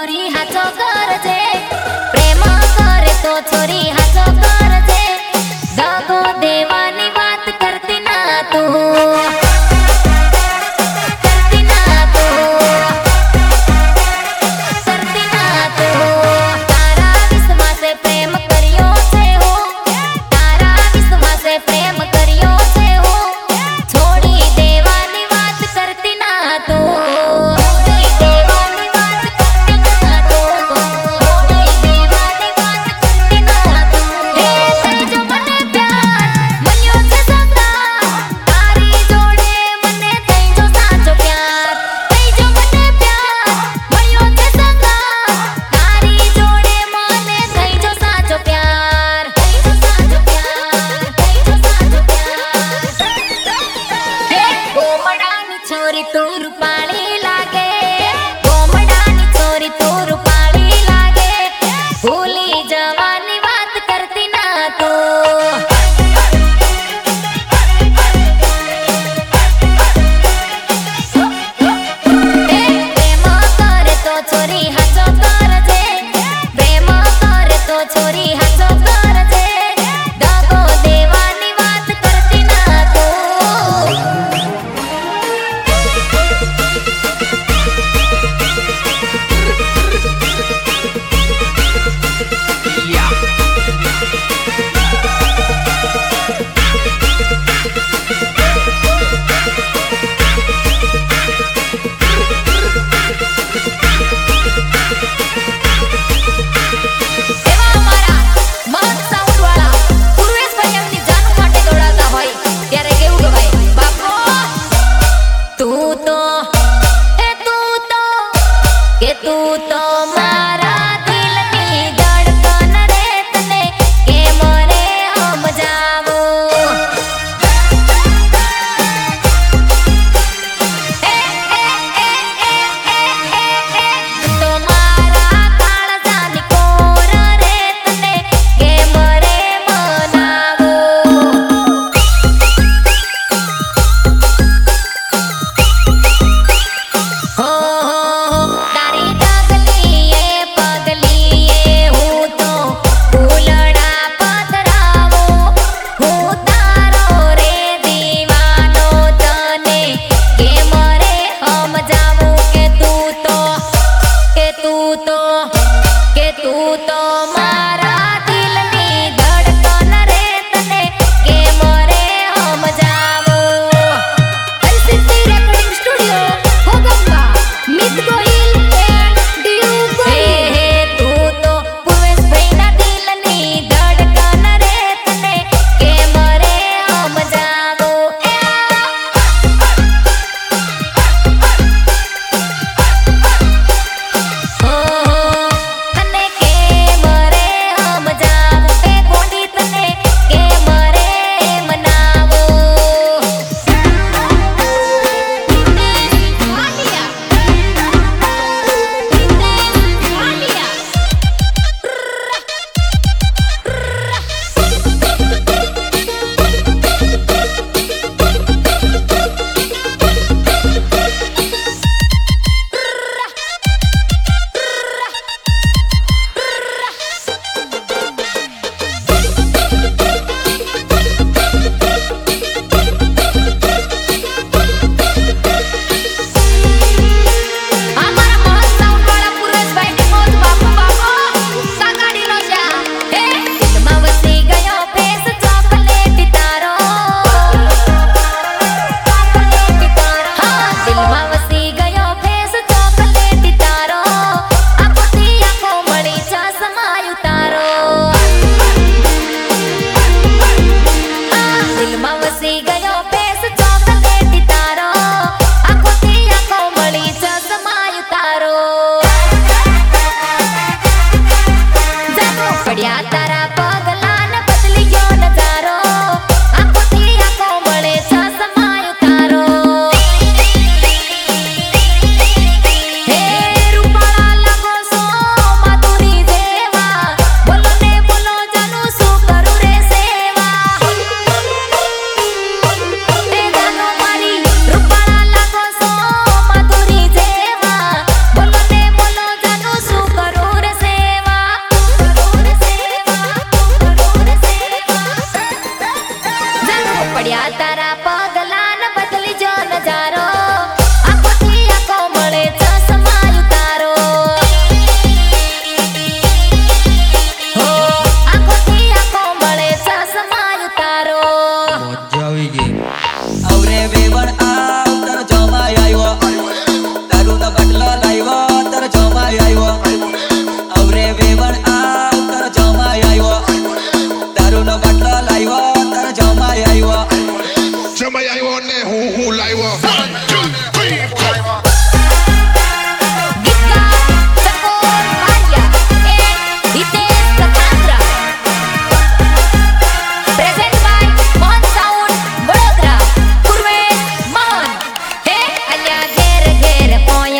छोरी हाचो करजे प्रेम करे तो छोरी हाचो करजे दगो देवानी बात करती ना तू करती ना तू करती ना तू तारा विश्वासे प्रेम करियो छे हो तारा विश्वासे प्रेम करियो छे हो छोड़ी देवानी बात करती ना तू छोरी तू रूपाली लागे गोमडानी छोरी तू रूपाली लागे भूली जवानी बात करती ना तू प्रेम करे तो छोरी हाचो करजे प्रेम करे तो छोरी हाचो करजे दगो देवानी बात करती ना तू तू तो मारा दिल की धड़कन रे तने के मोरे हम जावो ए ए ए ए ए ए तो मारा काळजानी कोर रे तने के मोरे मनावो हो तारी डगली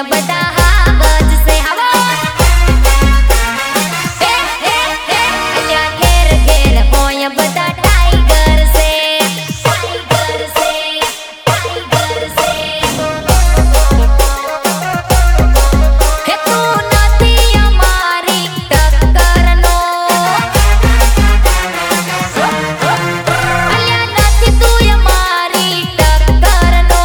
બધા હાવજ છે હવો અલ્યા ઘેર ઘેર હોય બધા ટાઈગર છે ટાઈગર છે ટાઈગર છે હે તું નથી અમારી ટક્કરનો અલ્યા નથી તું અમારી ટક્કરનો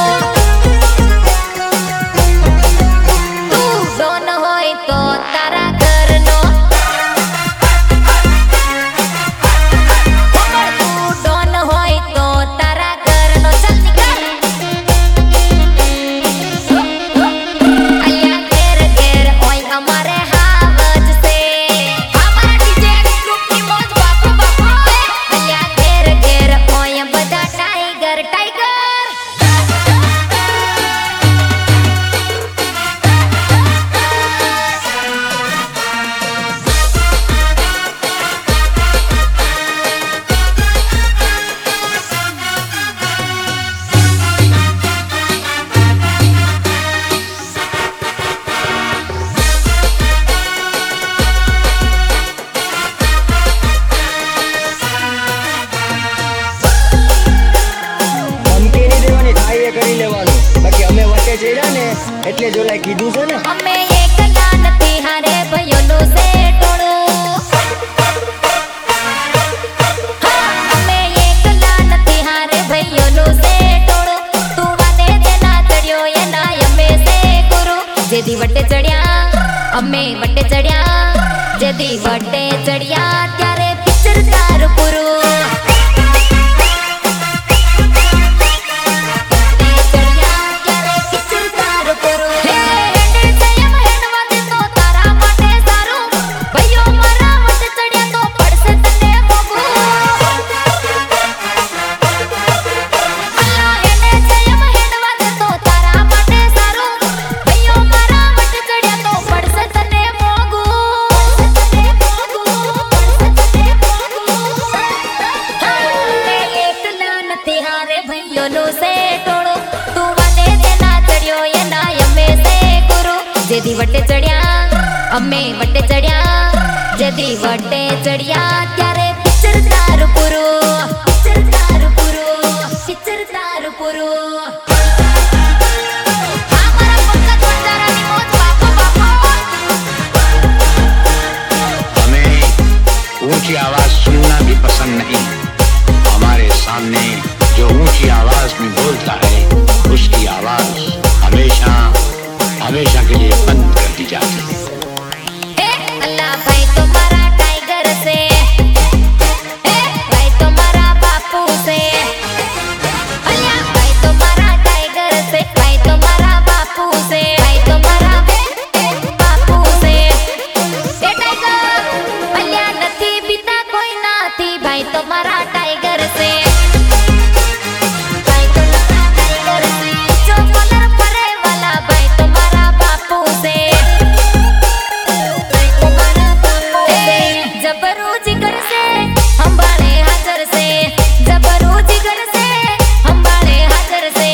તું ડોન હોય તો તારા ઘરનો તું ડોન હોય તો તારા ઘરનો ચાલ નીકળ અલ્યા ઘેર ઘેર હોય અમારે હાવજ છે અમારા ડીજે ગ્રુપની મોજ બાપુ બાપુ અલ્યા ઘેર ઘેર હોય બધા ટાઈગર ટાઈગર ધમકી નહીં દેવાની, થાય એ કરી લેવાનું. બાકી અમે વચ્ચે ચડ્યા ને એટલે જ ઓલાએ કીધું છે ને. અમે એકલા નથી હારે ભાઈઓનું છે ટોળું હા અમે એકલા નથી હારે ભાઈઓનું છે ટોળું તું વાને તેના ચડ્યો એના અમે છે ગુરુ જેદી વટે ચડ્યા અમે વટે ચડ્યા જેદી વટે ચડ્યા ત્યારે પિક્ચર તારું પૂરું જેદી વટે ચડ્યા અમે વટે ચડ્યા જેદી વટે ચડ્યા ત્યારે પિક્ચર તારું પૂરું પિક્ચર તારું પૂરું પિક્ચર તારું પૂરું અમારા પક્કા દોસ્તારાની મોજ બાપા બાપા हमें ऊंची आवाज सुनना भी पसंद नहीं हमारे सामने जो ऊंची आवाज में बोलता है उसकी आवाज हमेशा हमेशा के लिए बंद कर दी जाती है હે અલ્લા ભાઈ તો મારા ટાઈગર છે હે ભાઈ તો મારા બાપુ છે અલ્યા ભાઈ તો મારા ટાઈગર છે ભાઈ તો મારા બાપુ છે ભાઈ તો મારા બાપુ છે એ ટાઈગર અલ્યા નથી બીતા કોઈ નાથી ભાઈ તો મારા ટાઈગર છે ભાઈ તો મારા ટાઈગર છે જો કલર પરે વાલા ભાઈ તો મારા બાપુ છે જબરો જીગર છે અંબાળે હાજર છે જબરો જીગર છે અંબાળે હાજર છે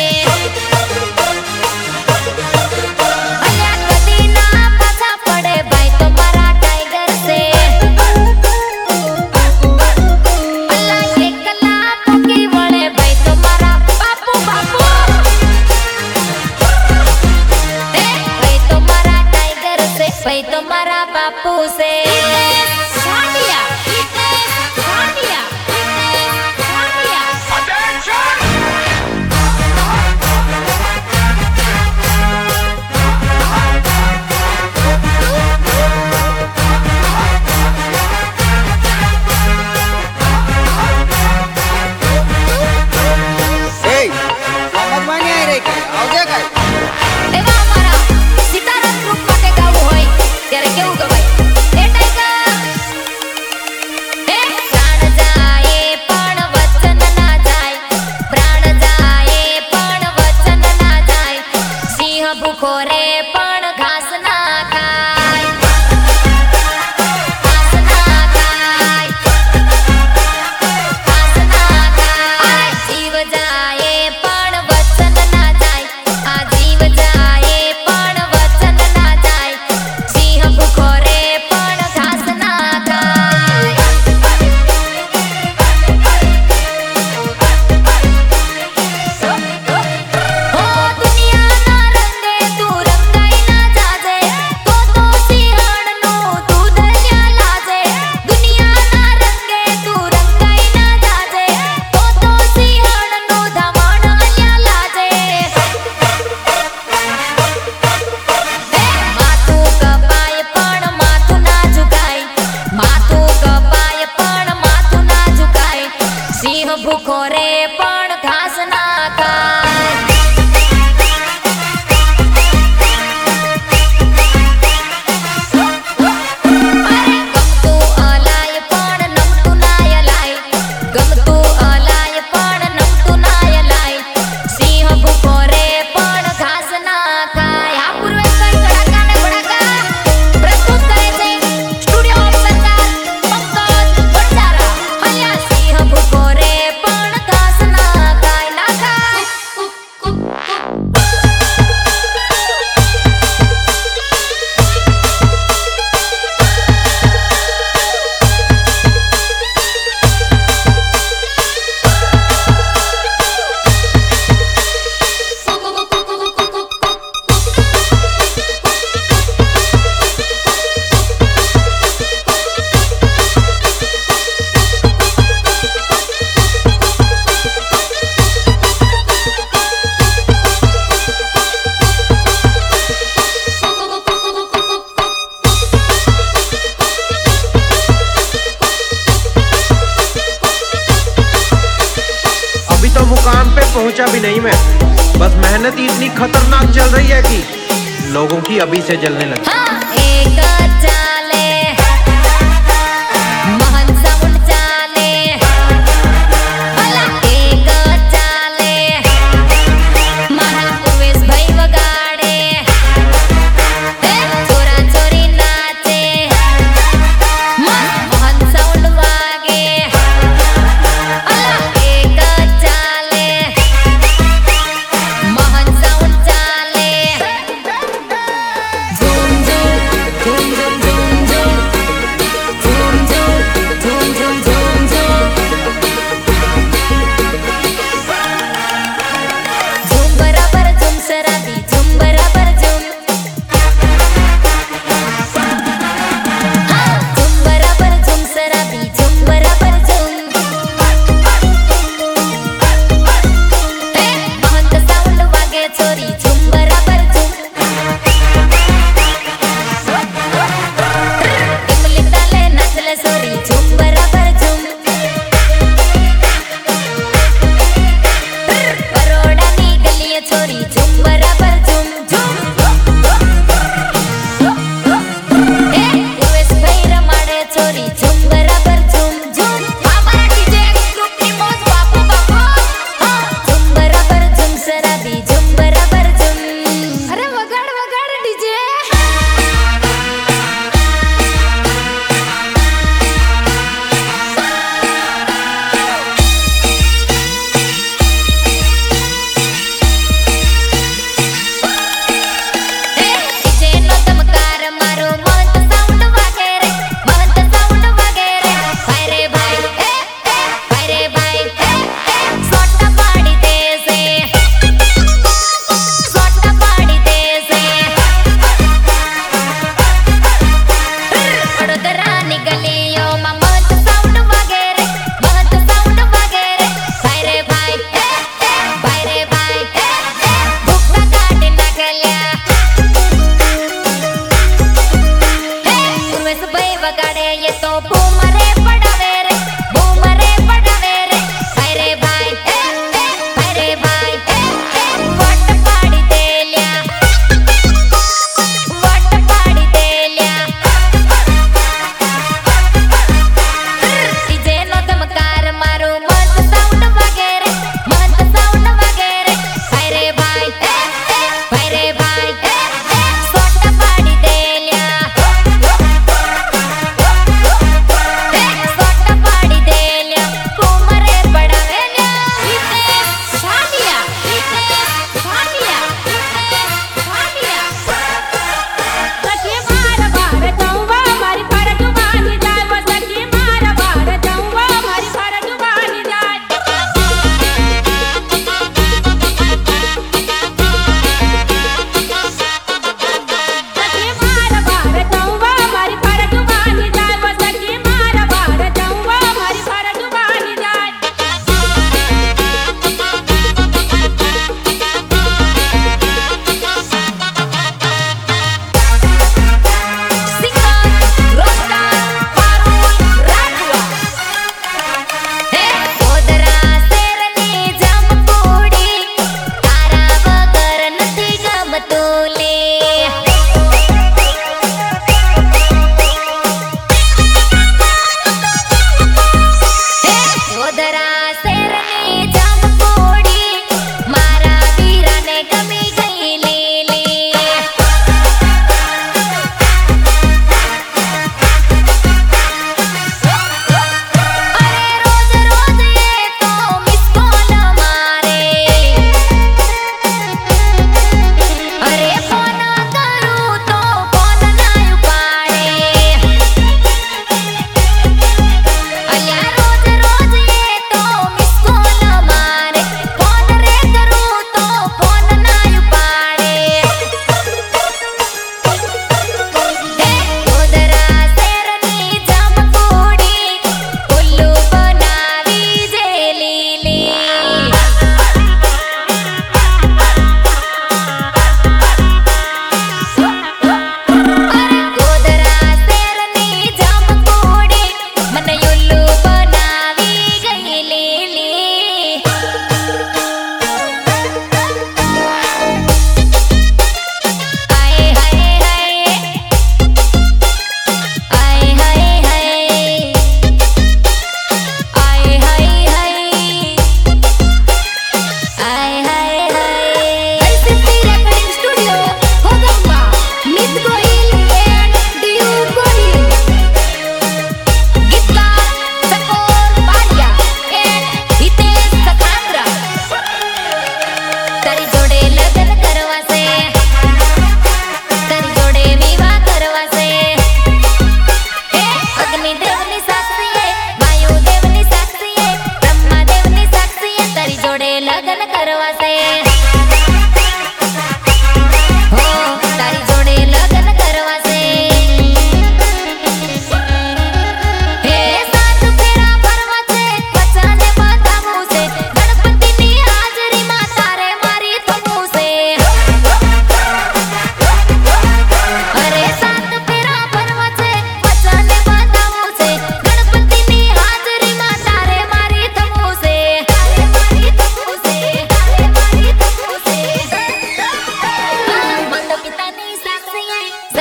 અલ્યા કદી ના પાછા પડે ભાઈ તો મારા ટાઈગર છે અલ્લા એકલા પોકી વળે ભાઈ તો મારા બાપુ બાપુ ભાઈ તો મારા ટાઈગર છે ભાઈ તો મારા બાપુ છે એય, આવાજમાં નહીં આવી રહી કે? આવજે કાંઈ. એવા અમારા સીતારામ ગ્રુપ માટે ગાવું હોય ત્યારે કેવું ગવાય એ ટાઈગર હે પ્રાણ જાય પણ વચન ના જાય પ્રાણ જાય પણ વચન ના જાય સિંહ ભૂખો રે પણ ઘાસ ના ખાય ઘાસ ના ખાય ઘાસ ના ખાય જીવ જાય પણ વચન ના જાય આ જીવ જાય પણ ऊंचा भी नहीं मैं, बस मेहनत ही इतनी खतरनाक चल रही है कि लोगों की अभी से जलने लगी। हाँ, एक चाले महन साउंड चाले, अला एक चाले मारा उमेश भाई वगाड़े, छोरा छोरी नाचे, महन साउंड वागे, अला एक चाले महन साउंड चाले, झूम झूम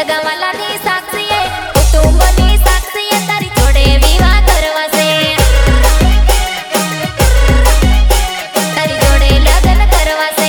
સગાવાલાની સાક્ષીએ કુટુંબની સાક્ષીએ તારી જોડે વિવાહ કરવા છે તારી જોડે લગ્ન કરવા છે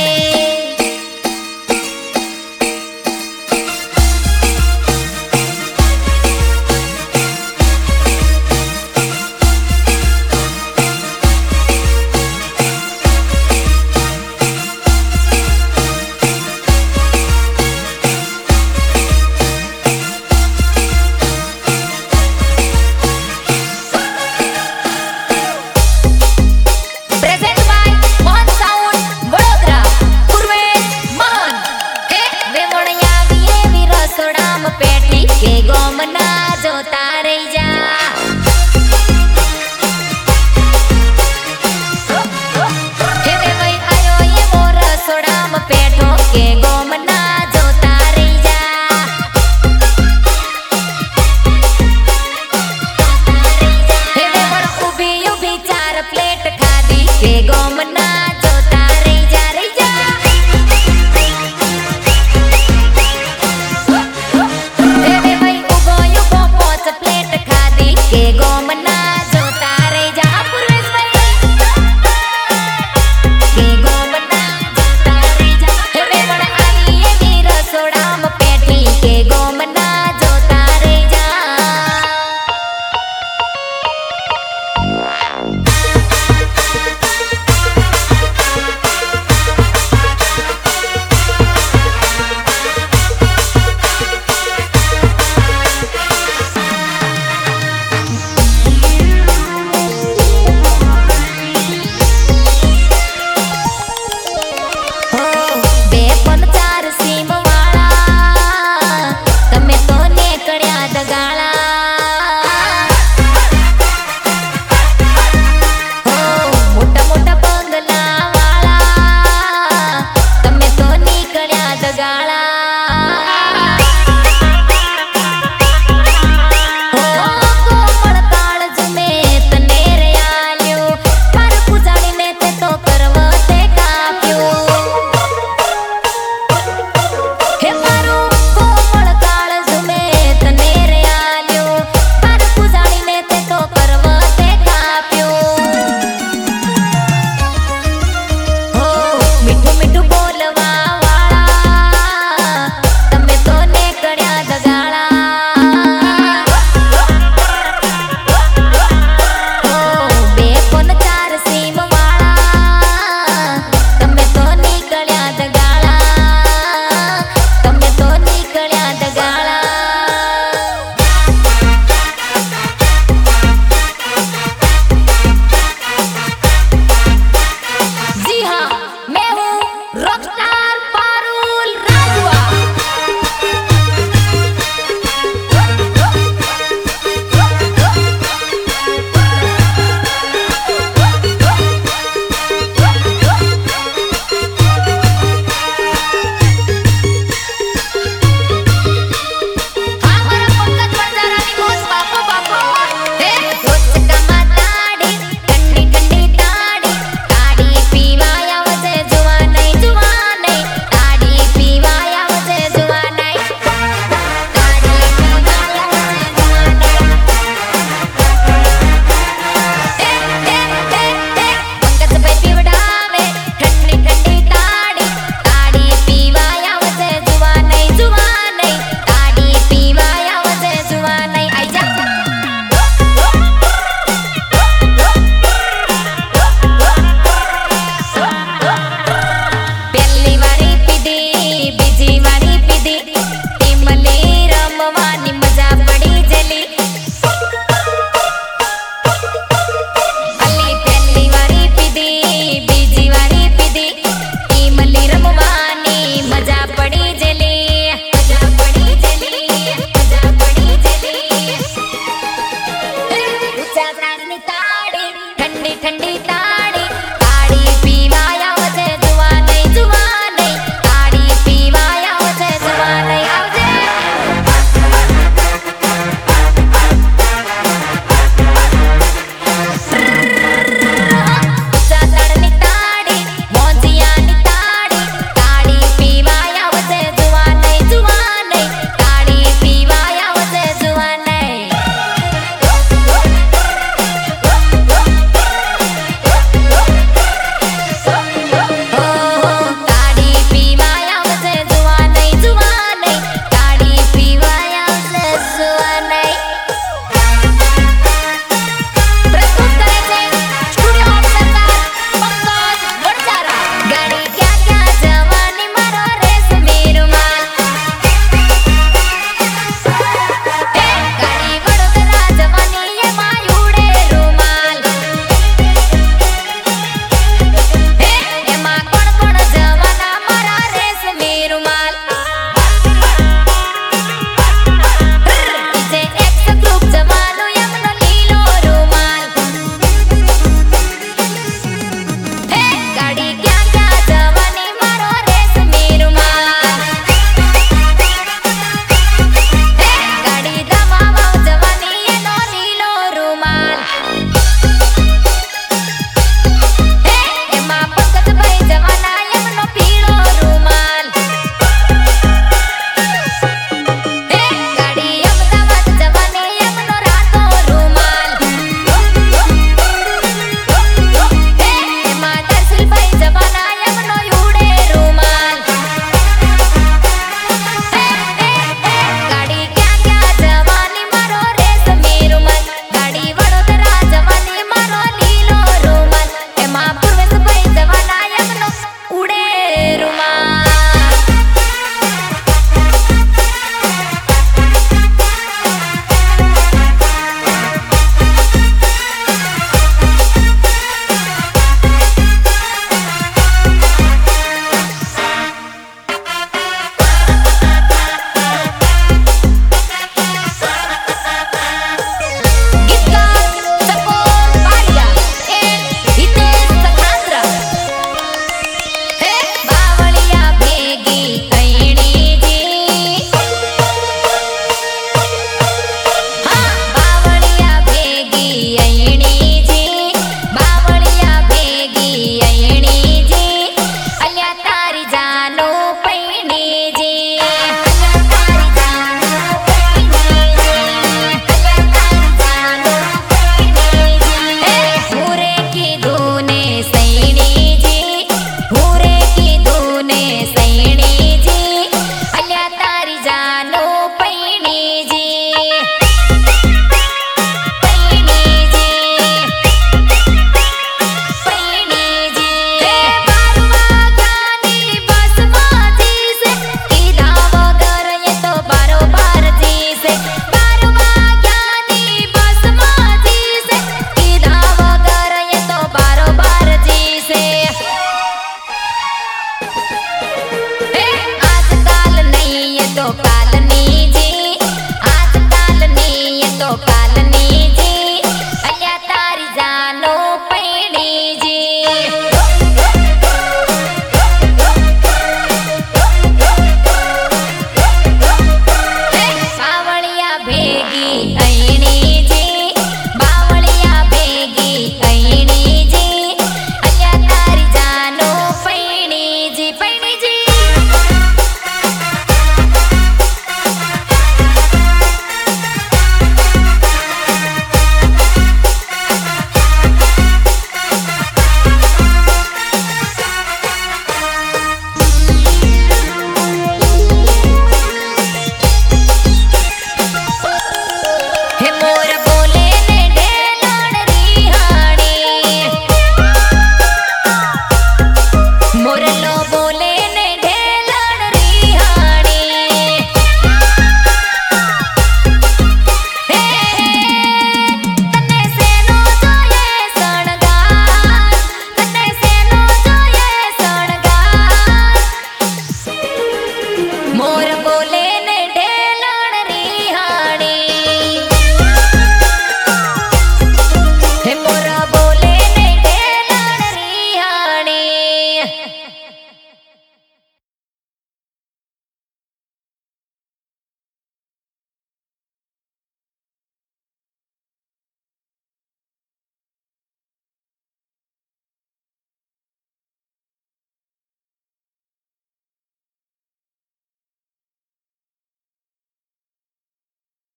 मोर